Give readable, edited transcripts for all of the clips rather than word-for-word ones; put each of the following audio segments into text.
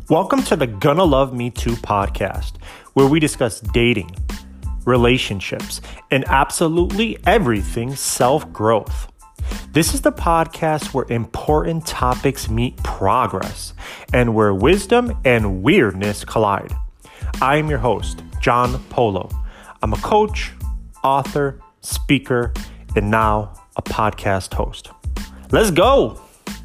Welcome to the Gonna Love Me Too podcast, where we discuss dating, relationships, and absolutely everything self-growth. This is the podcast where important topics meet progress and where wisdom and weirdness collide. I am your host, John Polo. I'm a coach, author, speaker, and now a podcast host. Let's go!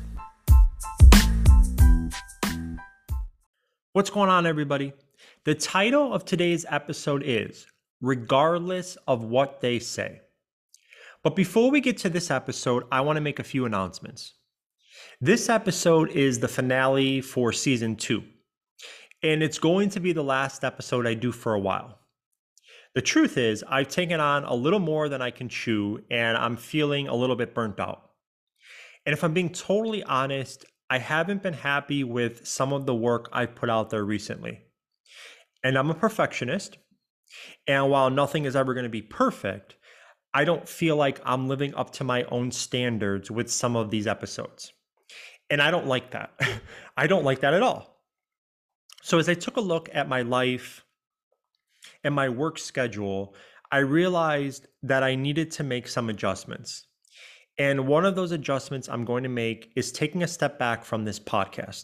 What's going on, everybody? The title of today's episode is Regardless of What They Say. But before we get to this episode, I want to make a few announcements. This episode is the finale for season 2, and it's going to be the last episode I do for a while. The truth is, I've taken on a little more than I can chew, and I'm feeling a little bit burnt out. And if I'm being totally honest, I haven't been happy with some of the work I've put out there recently. And I'm a perfectionist. And while nothing is ever going to be perfect, I don't feel like I'm living up to my own standards with some of these episodes. And I don't like that. I don't like that at all. So as I took a look at my life and my work schedule, I realized that I needed to make some adjustments. And one of those adjustments I'm going to make is taking a step back from this podcast.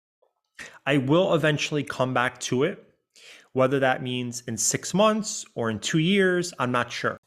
I will eventually come back to it, whether that means in 6 months or in 2 years, I'm not sure.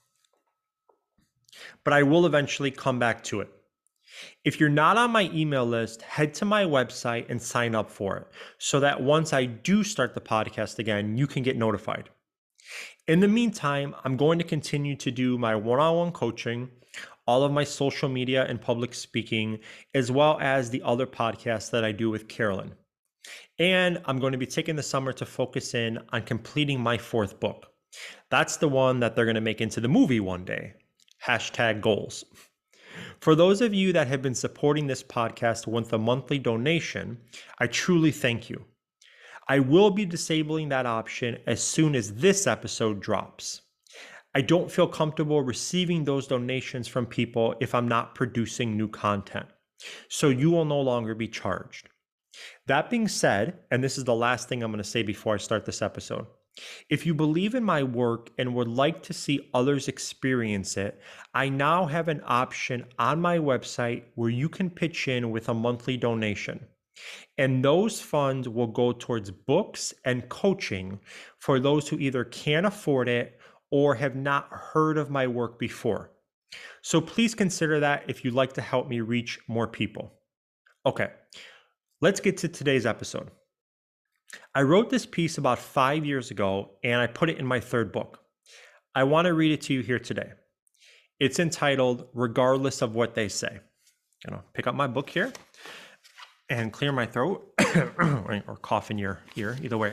But I will eventually come back to it. If you're not on my email list, head to my website and sign up for it so that once I do start the podcast again, you can get notified. In the meantime, I'm going to continue to do my one-on-one coaching, all of my social media and public speaking, as well as the other podcasts that I do with Carolyn. And I'm going to be taking the summer to focus in on completing my 4th book. That's the one that they're going to make into the movie one day. #goals. For those of you that have been supporting this podcast with a monthly donation, I truly thank you. I will be disabling that option as soon as this episode drops. I don't feel comfortable receiving those donations from people if I'm not producing new content. So you will no longer be charged. That being said, and this is the last thing I'm going to say before I start this episode, if you believe in my work and would like to see others experience it, I now have an option on my website where you can pitch in with a monthly donation. And those funds will go towards books and coaching for those who either can't afford it or have not heard of my work before. So please consider that if you'd like to help me reach more people. Okay, let's get to today's episode. I wrote this piece about 5 years ago and I put it in my 3rd book. I want to read it to you here today. It's entitled Regardless of What They Say. I'm going to pick up my book here and clear my throat or cough in your ear, either way.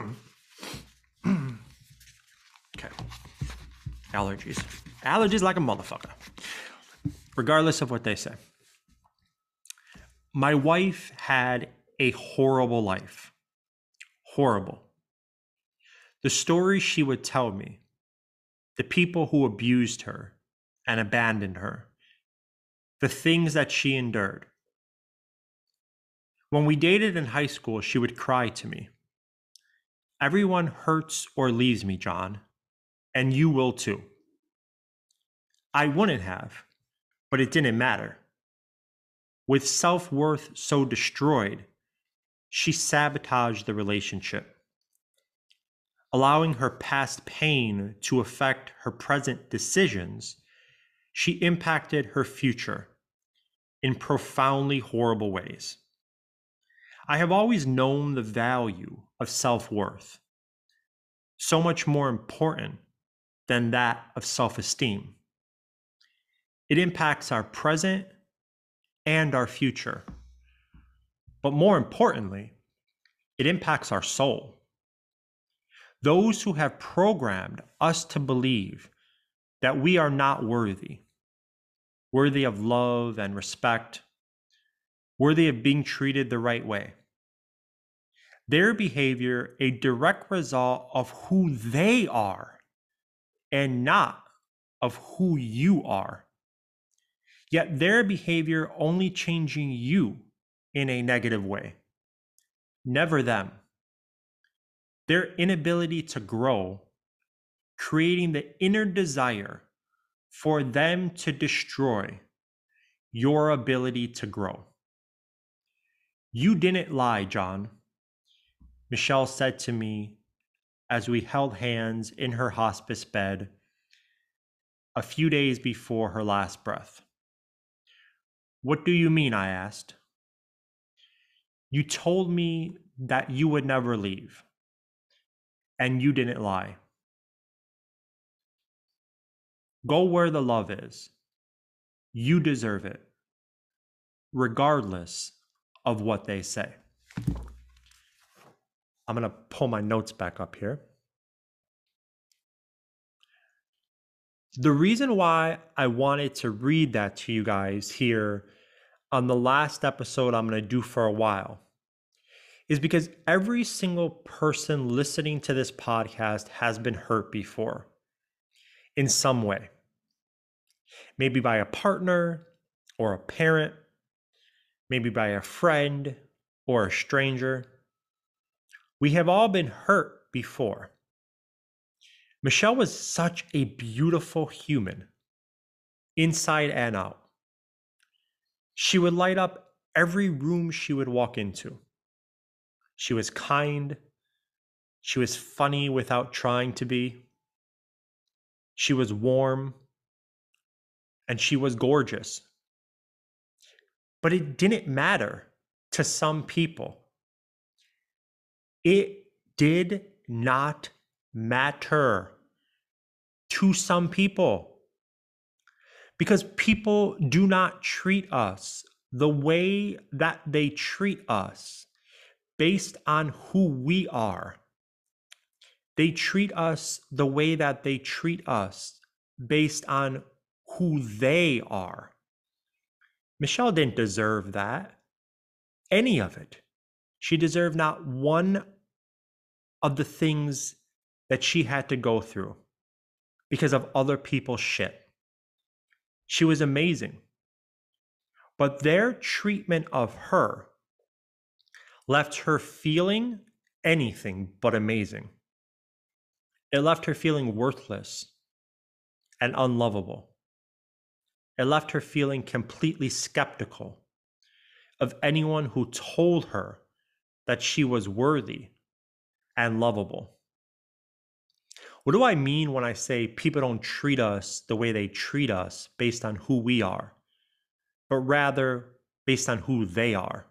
Okay. Allergies like a motherfucker. Regardless of what they say. My wife had a horrible life. Horrible. The stories she would tell me, the people who abused her and abandoned her, the things that she endured. When we dated in high school, she would cry to me. Everyone hurts or leaves me, John. And you will too. I wouldn't have, but it didn't matter. With self-worth so destroyed, she sabotaged the relationship, allowing her past pain to affect her present decisions. She impacted her future in profoundly horrible ways. I have always known the value of self-worth, so much more important than that of self-esteem. It impacts our present and our future. But more importantly, it impacts our soul. Those who have programmed us to believe that we are not worthy of love and respect, worthy of being treated the right way. Their behavior a direct result of who they are and not of who you are. Yet their behavior only changing you in a negative way. never them. Their inability to grow, creating the inner desire for them to destroy your ability to grow. You didn't lie, John, Michelle said to me as we held hands in her hospice bed a few days before her last breath. What do you mean? I asked. You told me that you would never leave, and you didn't lie. Go where the love is. You deserve it, regardless of what they say. I'm going to pull my notes back up here. The reason why I wanted to read that to you guys here on the last episode I'm going to do for a while is because every single person listening to this podcast has been hurt before in some way. Maybe by a partner or a parent, maybe by a friend or a stranger. We have all been hurt before. Michelle was such a beautiful human, inside and out. She would light up every room she would walk into. She was kind. She was funny without trying to be. She was warm. And she was gorgeous. But it didn't matter to some people. It did not matter to some people. Because people do not treat us the way that they treat us based on who we are. They treat us the way that they treat us based on who they are. Michelle didn't deserve that. Any of it. She deserved not one of the things that she had to go through because of other people's shit. She was amazing. But their treatment of her left her feeling anything but amazing. It left her feeling worthless and unlovable. It left her feeling completely skeptical of anyone who told her that she was worthy and lovable. What do I mean when I say people don't treat us the way they treat us based on who we are, but rather based on who they are?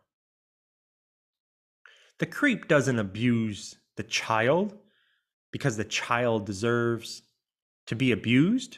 The creep doesn't abuse the child because the child deserves to be abused.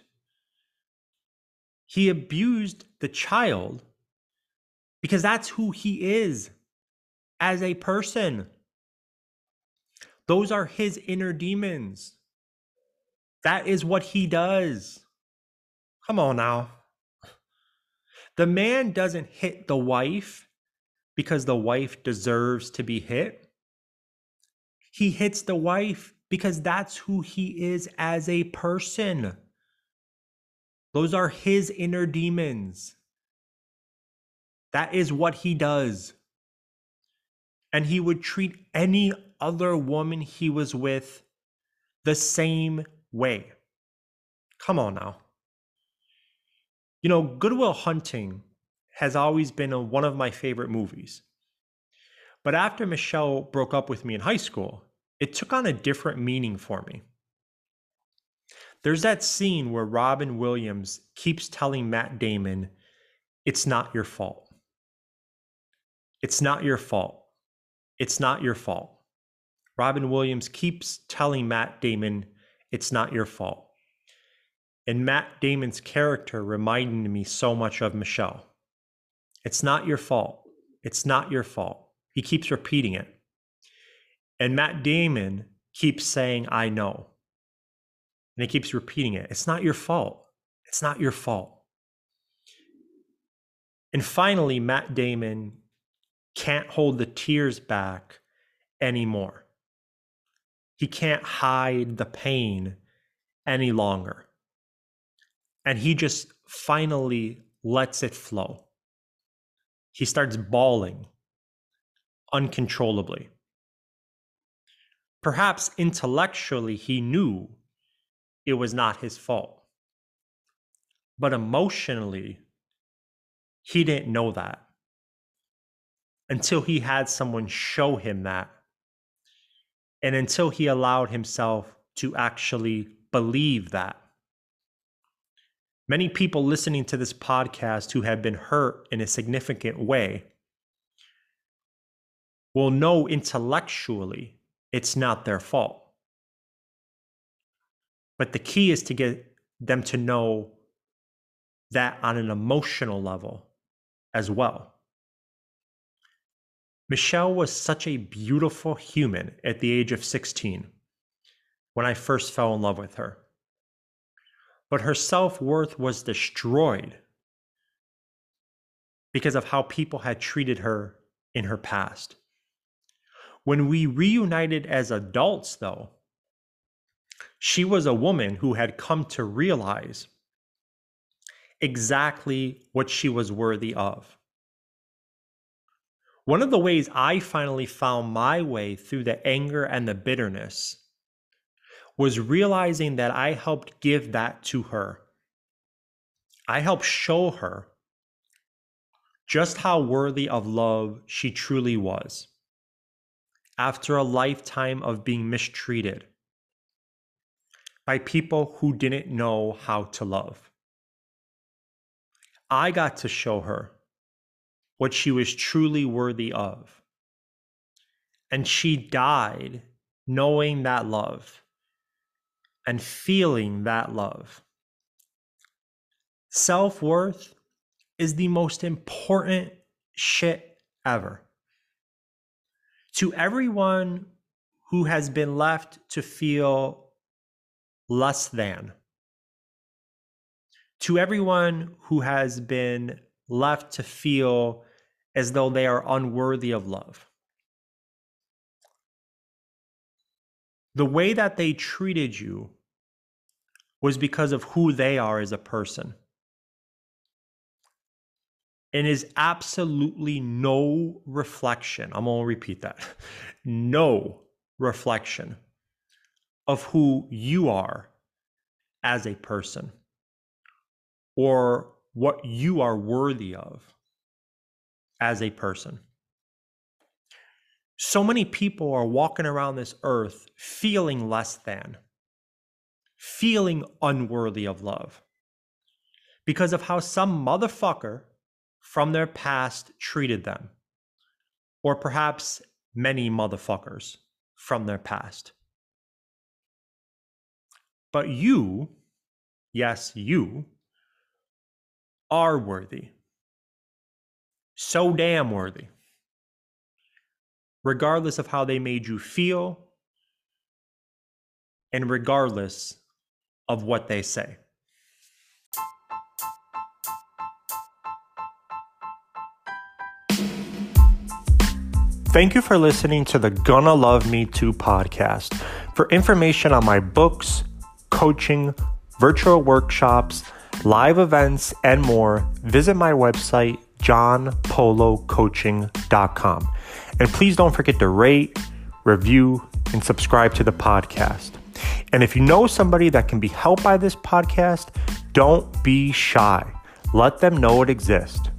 He abused the child because that's who he is as a person. Those are his inner demons. That is what he does. Come on now. The man doesn't hit the wife because the wife deserves to be hit. He hits the wife because that's who he is as a person. Those are his inner demons. That is what he does. And he would treat any other woman he was with the same way. Come on now. You know, Good Will Hunting has always been one of my favorite movies. But after Michelle broke up with me in high school, it took on a different meaning for me. There's that scene where Robin Williams keeps telling Matt Damon, it's not your fault. It's not your fault. It's not your fault. Robin Williams keeps telling Matt Damon, it's not your fault. And Matt Damon's character reminded me so much of Michelle. It's not your fault. It's not your fault. He keeps repeating it. And Matt Damon keeps saying, I know. And he keeps repeating it. It's not your fault. It's not your fault. And finally, Matt Damon can't hold the tears back anymore. He can't hide the pain any longer. And he just finally lets it flow. He starts bawling uncontrollably. Perhaps intellectually he knew it was not his fault. But emotionally, he didn't know that until he had someone show him that. And until he allowed himself to actually believe that. Many people listening to this podcast who have been hurt in a significant way will know intellectually it's not their fault. But the key is to get them to know that on an emotional level as well. Michelle was such a beautiful human at the age of 16 when I first fell in love with her. But her self-worth was destroyed because of how people had treated her in her past. When we reunited as adults, though, she was a woman who had come to realize exactly what she was worthy of. One of the ways I finally found my way through the anger and the bitterness was realizing that I helped give that to her. I helped show her just how worthy of love she truly was after a lifetime of being mistreated by people who didn't know how to love. I got to show her what she was truly worthy of. And she died knowing that love and feeling that love. Self-worth is the most important shit ever. To everyone who has been left to feel less than, to everyone who has been left to feel as though they are unworthy of love, the way that they treated you was because of who they are as a person. And is absolutely no reflection, I'm going to repeat that, no reflection of who you are as a person or what you are worthy of as a person. So many people are walking around this earth feeling less than, feeling unworthy of love because of how some motherfucker from their past treated them, or perhaps many motherfuckers from their past. But you, yes, you, are worthy. So damn worthy. Regardless of how they made you feel, and regardless of what they say. Thank you for listening to the Gonna Love Me Too podcast. For information on my books, coaching, virtual workshops, live events, and more, visit my website, johnpolocoaching.com. And please don't forget to rate, review, and subscribe to the podcast. And if you know somebody that can be helped by this podcast, don't be shy. Let them know it exists.